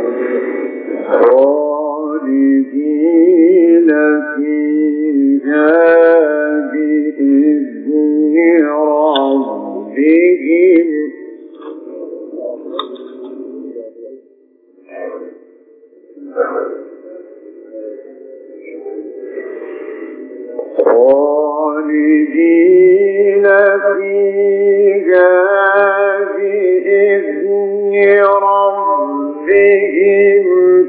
خالدين فيها بإذن ربهم خالدين فيها بإذن ربهم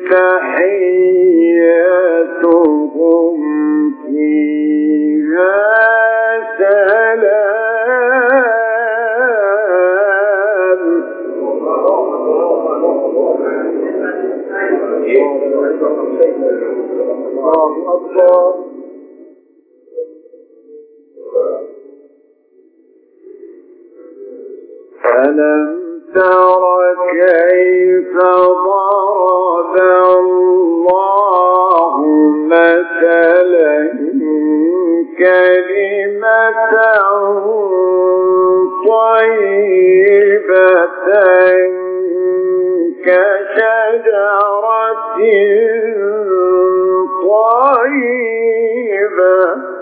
تحيتهم فيها سلام الله أكبر ألم تر كيف ضرب الله مثلا كلمة طيبة كشجرة طيبة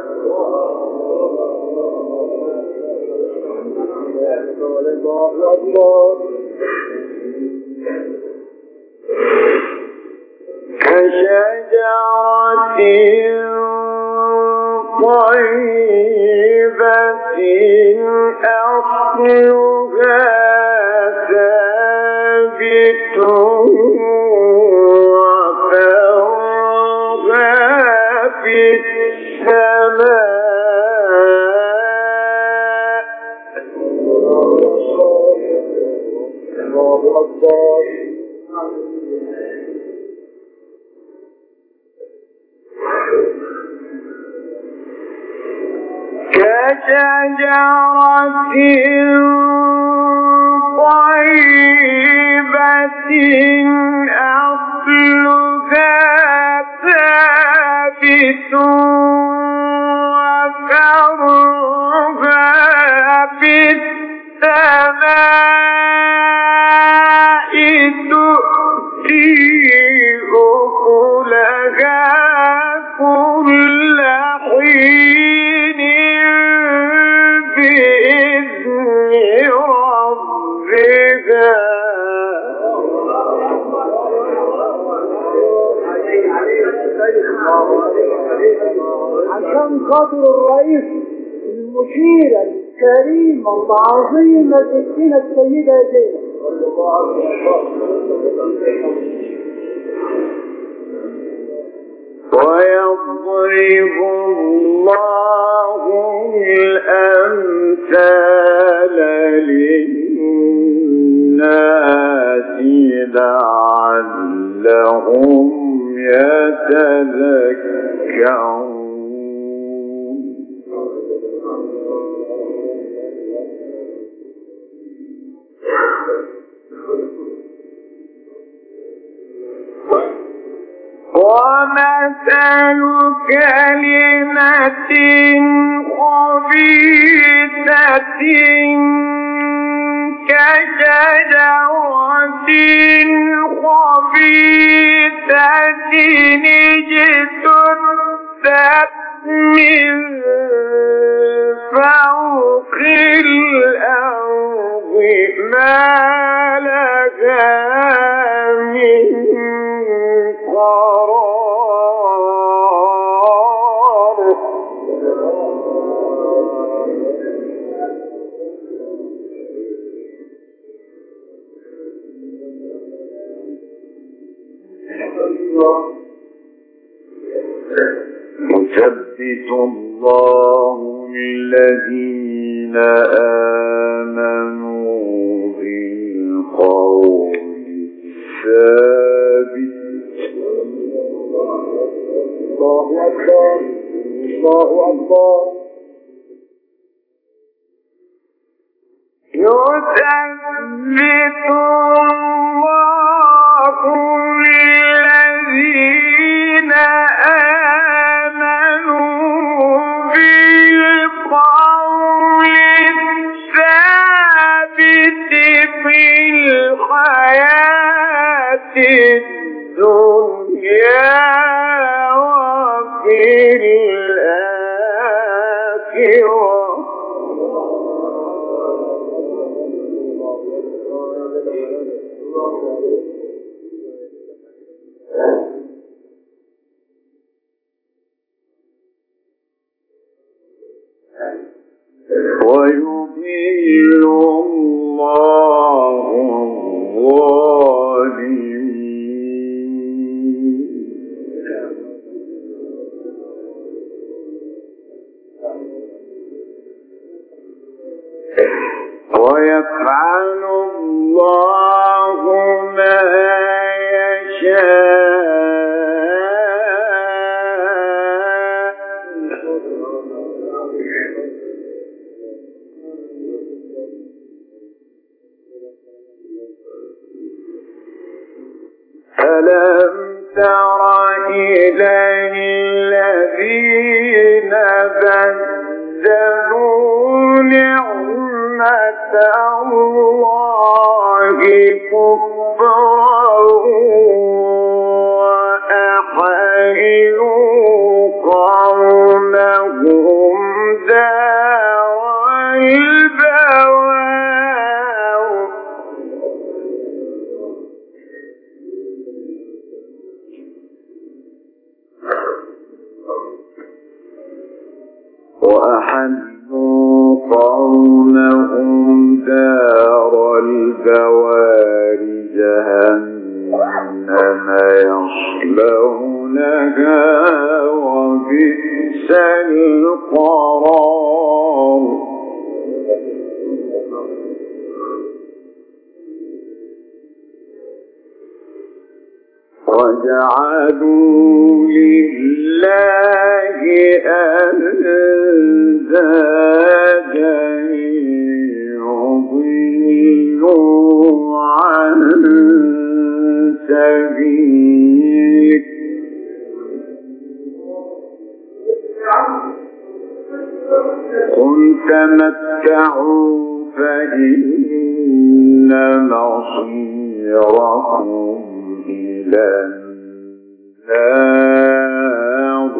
كشجرة طيبة أصلها ثابت وفرعها في السماء كشجرة طيبة أصلها ثابت وفرعها في السماء تؤتي أكلها كل حين بإذن ربها عشان خاطر الرئيس المشيرة الكريمة العظيمة ستنا السيدة زينب ويضرب الله الأمثال للناس لعلهم يتذكرون ومثل كلمة خبيثة كشجرة خبيثة اجتثت من فوق الأرض ما لها من قرار يثبت الله الذين آمنوا بالقول الثابت الله أكبر الله أكبر يثبت الله الذين آمنوا بالقول الثابت في الحياة الدنيا وفي الآخرة ويضل الله الظالمين ويفعل الله ما يشاء ألم تر إلى الذين بدلوا نعمة الله كفرا وأحلوا قومهم دار البوار وأحلوا قومهم دار البوار جهنم يصلونها وبئس القرار وجعلوا لله أندادا يضلوا عن سبيله قل تمتعوا فإن مصيركم إلى النار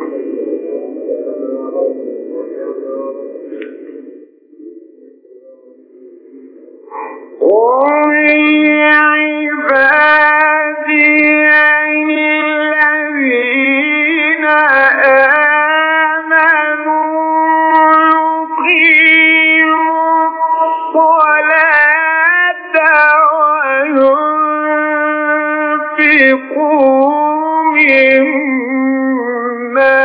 قل لعبادي الذين آمنوا يقيموا الصلاة وينفقوا مما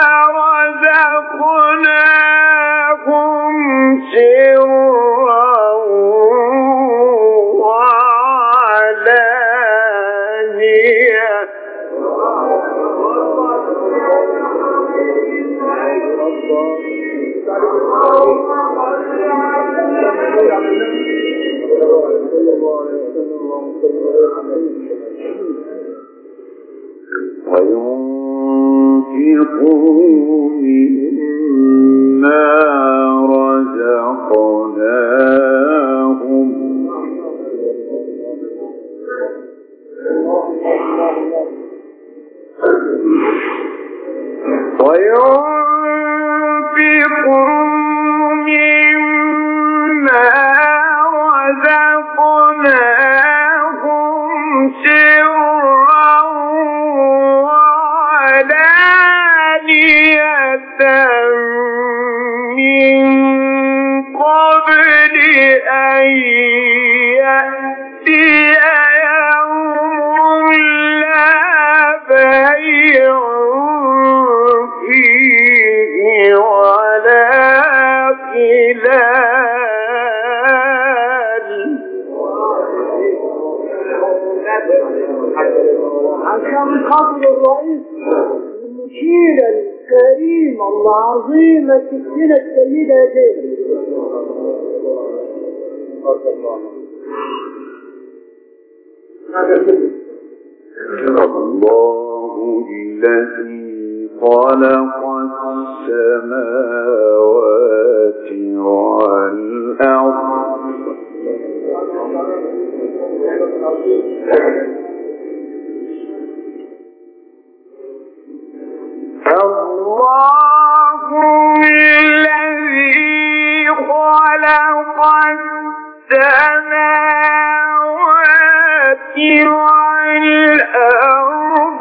رزقناهم سرا وعلانية وينفقوا مما رزقناهم سرا وعلانية من قبل أن يأتي يوم لا بيع فيه ولا خلال. عشان خاطر الرئيس المشير الكريم العظيم ستنا السيدة زينب الله الذي خلق السماوات والأرض الأرض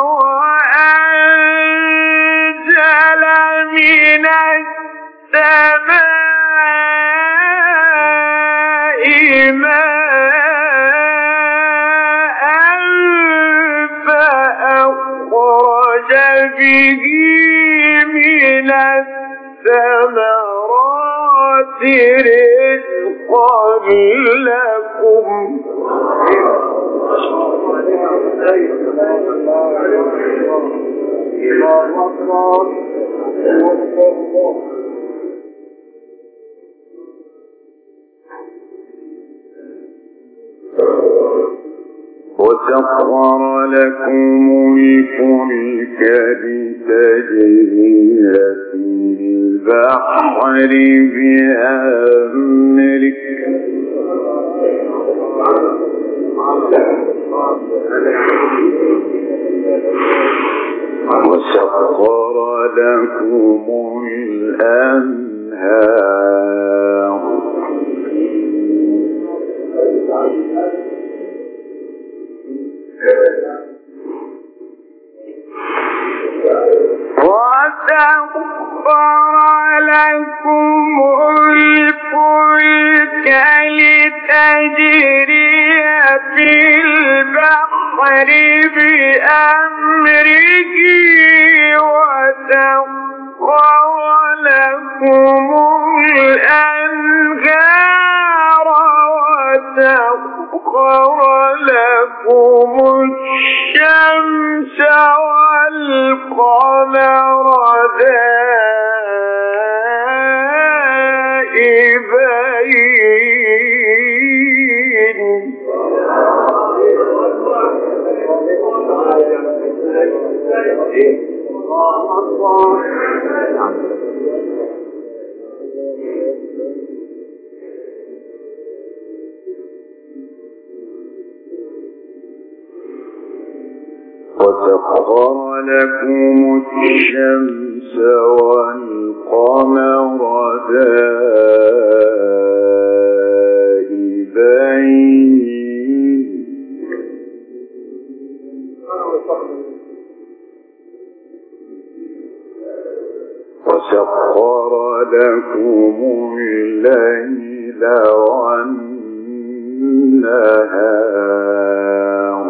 وأنزل من السماء ماء فأخرج به من الثمرات رزقا لكم وسخر لكم الفلك لتجري في البحر بأمرك وسخر لكم الأنهار وسخر لكم الفلك لتجري في البحر بأمره وسخر لكم الأنهار وسخر لكم الشمس والقمر دائبين وسخر لكم الشمس والقمر دائبين وسخر لكم الليل والنهار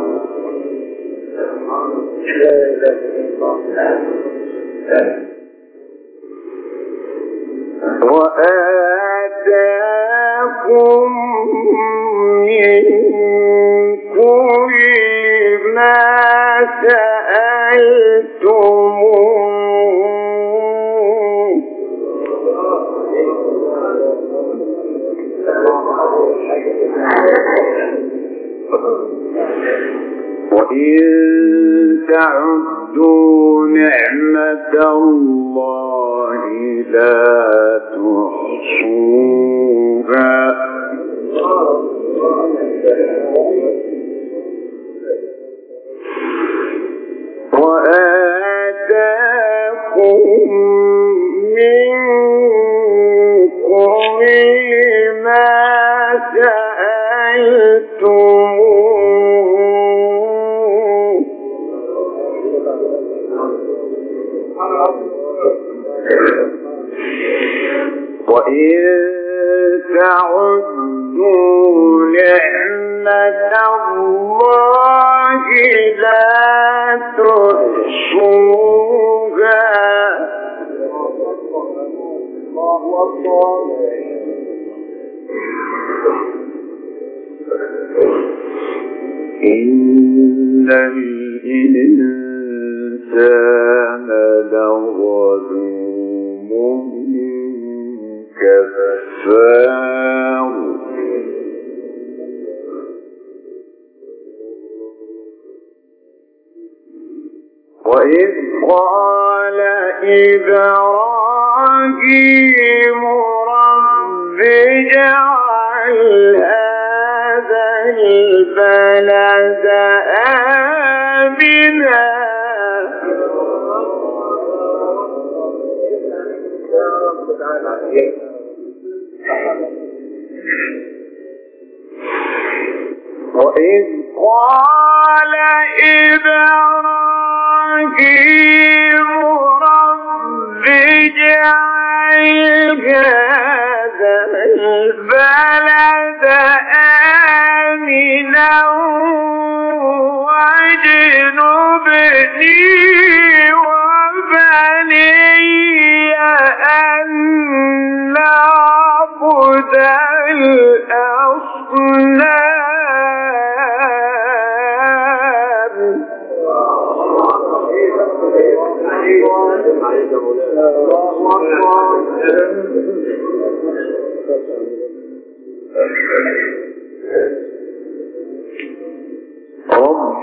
وآتاكم من كل ما سألتموه وإن تعدوا نعمة الله لا تحصوها وآتاكم من كل ما سألتموه وإن تعدوا نعمة الله لا تحصوها إن الإنسان لظلوم كفار وإذ قال إبراهيم رب اجعل هذا البلد آمنا وإذ قال إبراهيم رب اجعل هذا البلد آمنا واجنبني وبني أن نعبد الأصنام. رب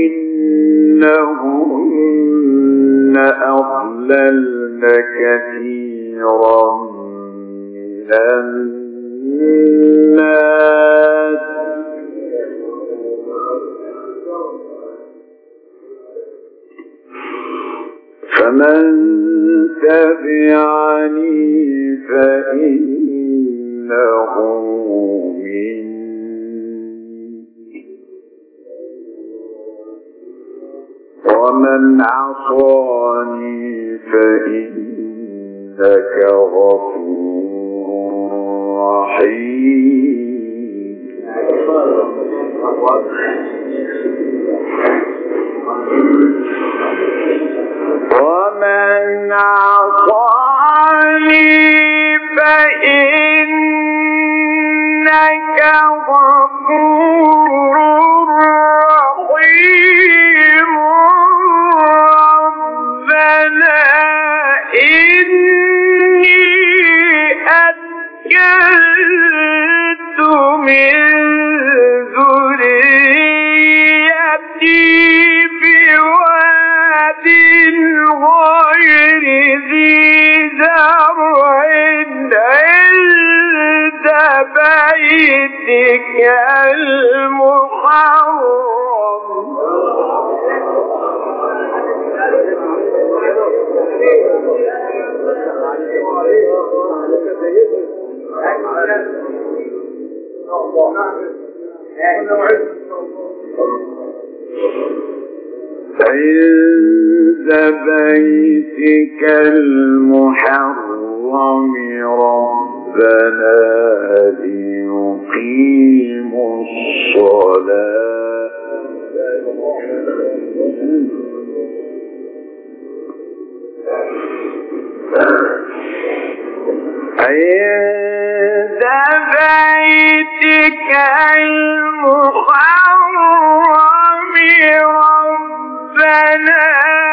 إنهن أضللن كثيرا من الناس فمن تبعني فإنه ومن عصاني فإنك غفور رحيم. ومن عصاني فإنك غفور رحيم. ربنا إني أسكنت من ذريتي بواد غير ذي زرع عند بيتك المحرم. عند بيتك المحرم ربنا ليقيموا الصلاة عند بيتك المحرم ربنا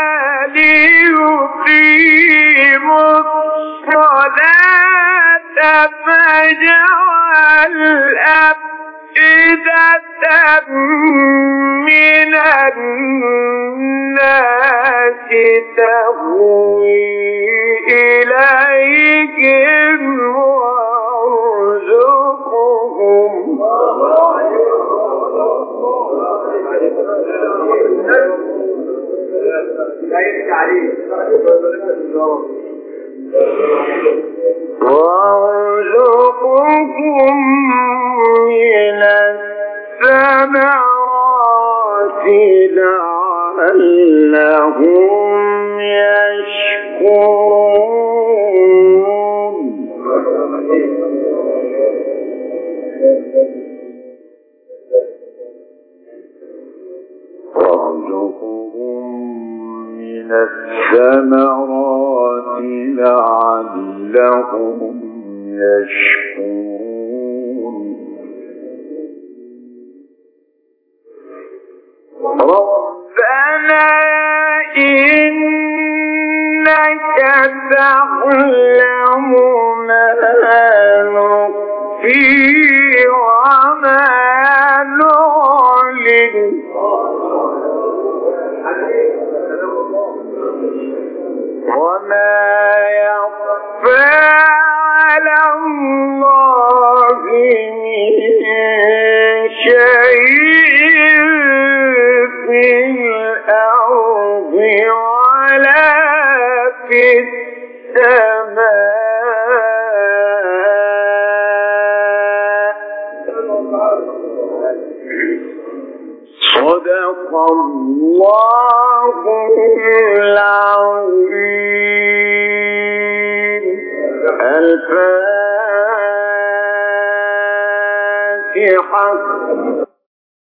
ليقيموا الصلاة فاجعل أفئدة من الناس تهوي إليهم وارزقهم من الثمرات لعلهم يشكرون. وارزقهم من الثمرات لعلهم يشكرون. ربنا إنك تعلم ما نخفي وما نعلن وما يخفى على الله من شيء في الأرض ولا في السماء. صدق الله العظيم. الفاتحة.